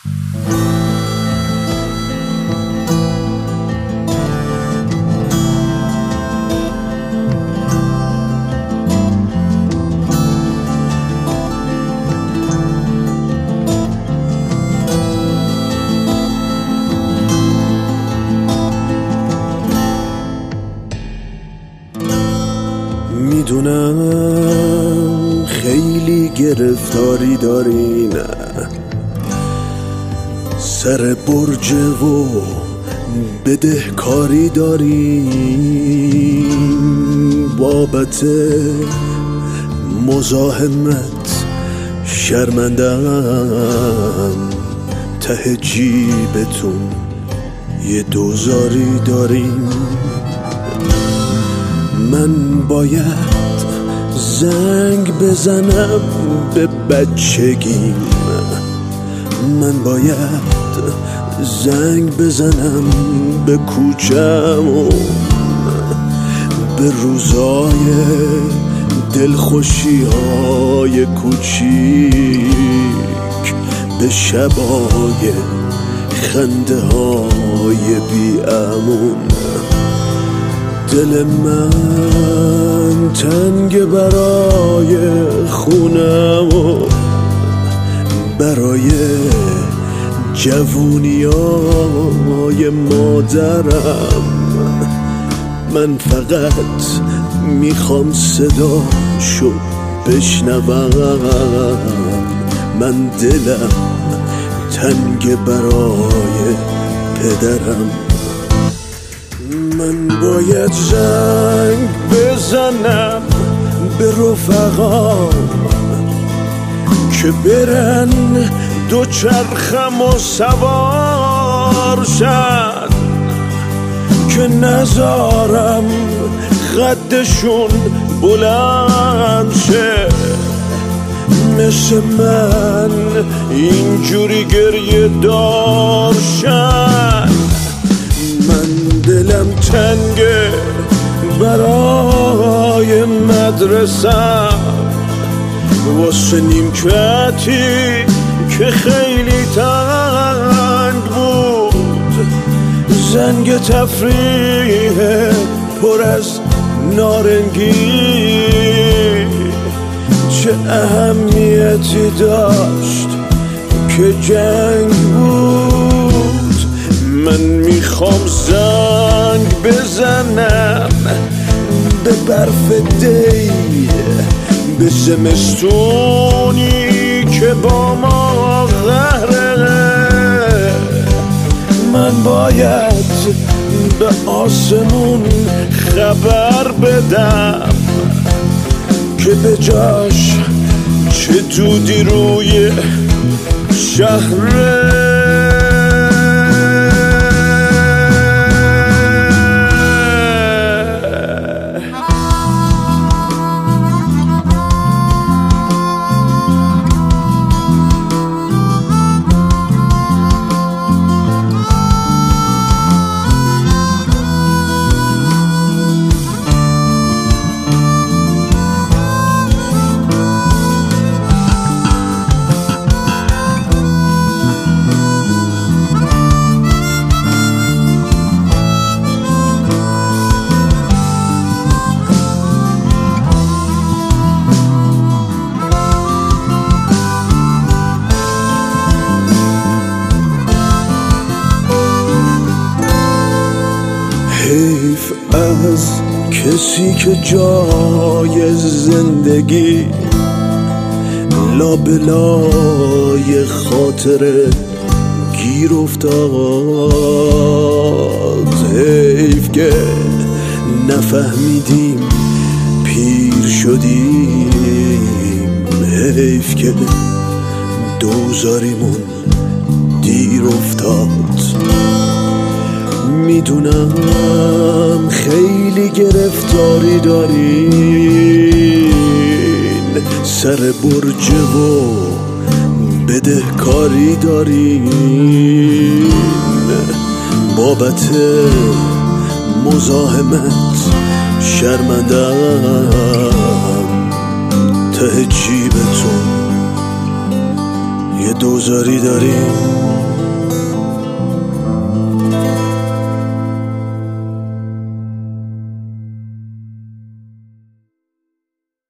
میدونم خیلی گرفتاری داری، نه سر برج و بدهکاری داری، بابت مزاحمت شرمندم، ته جیبتون یه دوزاری داریم. من باید زنگ بزنم به بچگیم، من باید زنگ بزنم به کوچم و به روزای دلخوشی های کوچیک، به شبای خنده های بی امون. دل من تنگ برای خونم و برای جوونیای مادرم. من فقط میخوام صداشو بشنوم، من دلم تنگ برای پدرم. من باید زنگ بزنم به رفقام که برن دوچرخم و سوار شد، که نذارم قدشون بلند شه، مثل من اینجوری گریه دار شد. من دلم تنگه برای مدرسم، واسه نیمکتی که خیلی تنگ بود، زنگ تفریح پر از نارنگی چه اهمیتی داشت که جنگ بود. من میخوام زنگ بزنم به برف دی، به زمستونی که با ما قهره. من باید به آسمون خبر بدم که به جاش چه دودی روی شهره. حیف از کسی که جای زندگی لابلای خاطره گیر افتاد. حیف که نفهمیدیم پیر شدیم، حیف که دوزاریمون دیر افتاد. میدونم خیلی گرفتاری دارین، سر برج و بدهکاری دارین، بابت مزاحمت شرمندم، ته جیبتون یه دوزاری دارین.